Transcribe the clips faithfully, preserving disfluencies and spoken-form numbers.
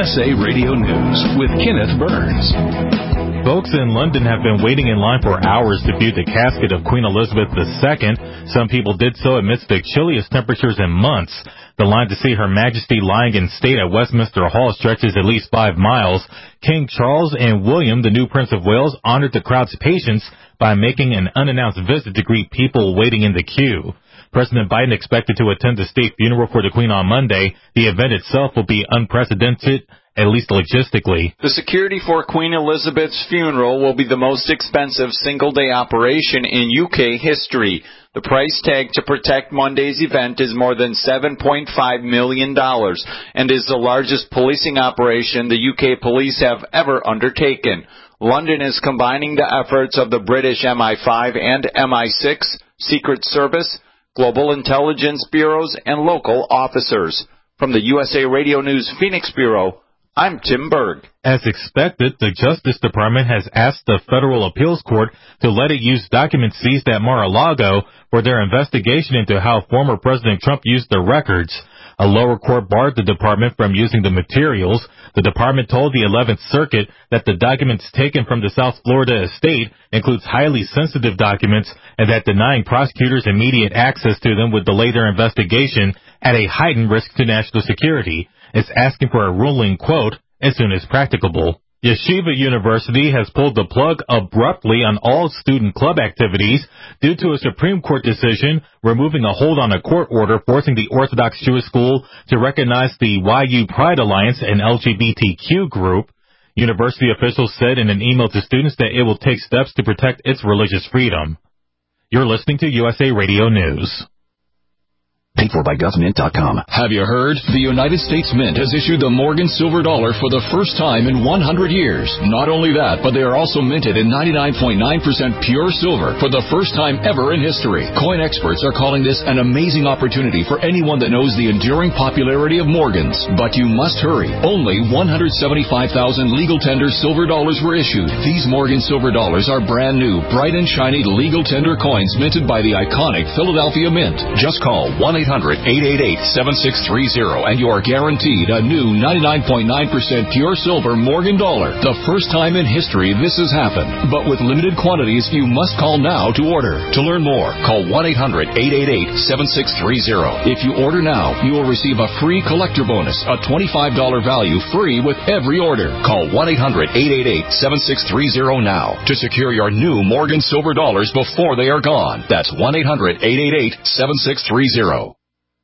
S A Radio News with Kenneth Burns. Folks in London have been waiting in line for hours to view the casket of Queen Elizabeth the Second. Some people did so amidst the chilliest temperatures in months. The line to see Her Majesty lying in state at Westminster Hall stretches at least five miles. King Charles and William, the new Prince of Wales, honored the crowd's patience by making an unannounced visit to greet people waiting in the queue. President Biden expected to attend the state funeral for the Queen on Monday. The event itself will be unprecedented, at least logistically. The security for Queen Elizabeth's funeral will be the most expensive single-day operation in U K history. The price tag to protect Monday's event is more than seven point five million dollars and is the largest policing operation the U K police have ever undertaken. London is combining the efforts of the British M I five and M I six, Secret Service, global intelligence bureaus, and local officers. From the U S A Radio News Phoenix Bureau, I'm Tim Berg. As expected, the Justice Department has asked the Federal Appeals Court to let it use documents seized at Mar-a-Lago for their investigation into how former President Trump used the records. A lower court barred the department from using the materials. The department told the eleventh Circuit that the documents taken from the South Florida estate includes highly sensitive documents and that denying prosecutors immediate access to them would delay their investigation at a heightened risk to national security. It's asking for a ruling, quote, as soon as practicable. Yeshiva University has pulled the plug abruptly on all student club activities due to a Supreme Court decision removing a hold on a court order forcing the Orthodox Jewish school to recognize the Y U Pride Alliance, an L G B T Q group. University officials said in an email to students that it will take steps to protect its religious freedom. You're listening to U S A Radio News. Paid for by gov mint dot com. Have you heard? The United States Mint has issued the Morgan Silver Dollar for the first time in one hundred years. Not only that, but they are also minted in ninety-nine point nine percent pure silver for the first time ever in history. Coin experts are calling this an amazing opportunity for anyone that knows the enduring popularity of Morgans. But you must hurry. Only one hundred seventy-five thousand legal tender silver dollars were issued. These Morgan Silver Dollars are brand new, bright and shiny legal tender coins minted by the iconic Philadelphia Mint. Just call one eight hundred eight eight eight seven six three zero and you are guaranteed a new ninety-nine point nine percent pure silver Morgan dollar. The first time in history this has happened. But with limited quantities, you must call now to order. To learn more, call one eight hundred eight eight eight seven six three zero. If you order now, you will receive a free collector bonus, a twenty-five dollars value free with every order. Call one eight hundred eight eight eight seven six three zero now to secure your new Morgan Silver Dollars before they are gone. That's one eight hundred eight eight eight seven six three zero.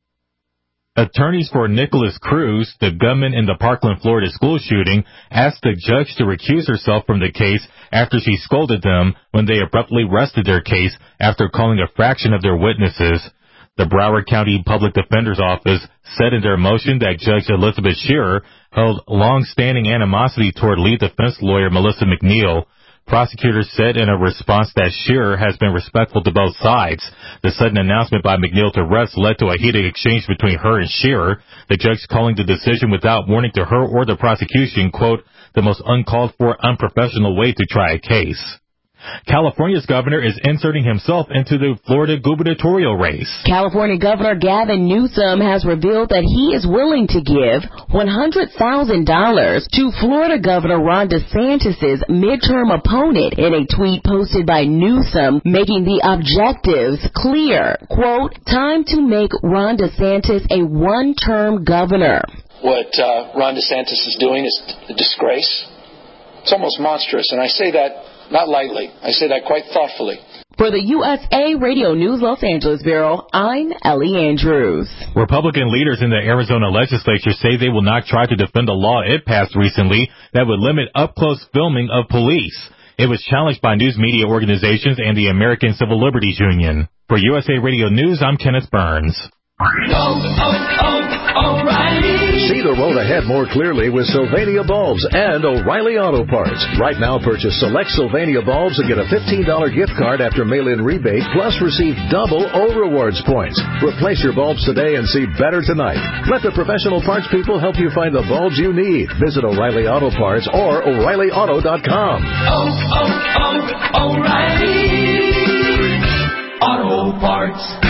Attorneys for Nicholas Cruz, the gunman in the Parkland, Florida school shooting, asked the judge to recuse herself from the case after she scolded them when they abruptly rested their case after calling a fraction of their witnesses. The Broward County Public Defender's Office said in their motion that Judge Elizabeth Shearer held long-standing animosity toward lead defense lawyer Melissa McNeil. Prosecutors said in a response that Shearer has been respectful to both sides. The sudden announcement by McNeil to rest led to a heated exchange between her and Shearer, the judge calling the decision without warning to her or the prosecution, quote, the most uncalled for, unprofessional way to try a case. California's governor is inserting himself into the Florida gubernatorial race. California Governor Gavin Newsom has revealed that he is willing to give one hundred thousand dollars to Florida Governor Ron DeSantis' midterm opponent in a tweet posted by Newsom, making the objectives clear. Quote, time to make Ron DeSantis a one-term governor. What uh, Ron DeSantis is doing is a disgrace. It's almost monstrous, and I say that not lightly. I say that quite thoughtfully. For the U S A Radio News Los Angeles Bureau, I'm Ellie Andrews. Republican leaders in the Arizona legislature say they will not try to defend a law it passed recently that would limit up-close filming of police. It was challenged by news media organizations and the American Civil Liberties Union. For U S A Radio News, I'm Kenneth Burns. Oh, oh, oh, O'Reilly. See the road ahead more clearly with Sylvania Bulbs and O'Reilly Auto Parts. Right now, purchase select Sylvania bulbs and get a fifteen dollars gift card after mail-in rebate, plus receive double O Rewards points. Replace your bulbs today and see better tonight. Let the professional parts people help you find the bulbs you need. Visit O'Reilly Auto Parts or O'Reilly Auto dot com. Oh, oh, oh, O'Reilly Auto Parts.